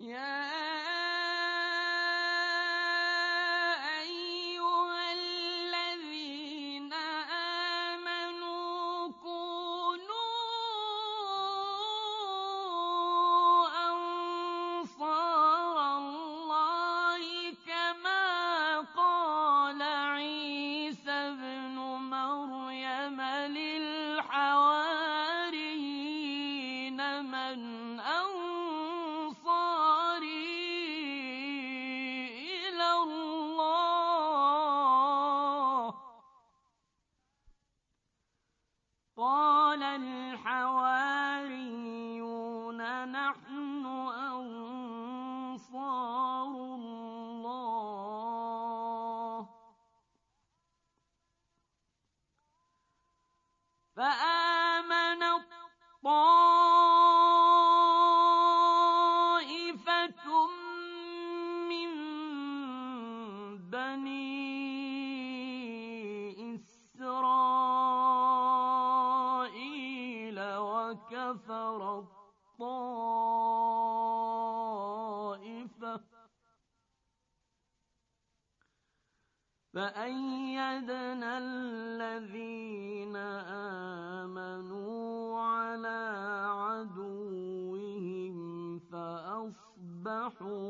يَا أَيُّهَا الَّذِينَ آمَنُوا كُونُوا أَنصَارَ اللَّهِ كَمَا قَالَ عِيسَى ابْنُ مَرْيَمَ لِلْحَوَارِيِّينَ مَنْ أَنصَارِي إِلَى اللَّهِ ۖ قَالَ الْحَوَارِيُّونَ نَحْنُ أَنصَارُ اللَّهِ ۖ فَآمَنَت طَّائِفَةٌ مِّن بَنِي إِسْرَائِيلَ وَكَفَرَت طَّائِفَةٌ ۖ فَأَيَّدْنَا الَّذِينَ آمَنُوا عَلَىٰ عَدُوِّهِمْ فَأَصْبَحُوا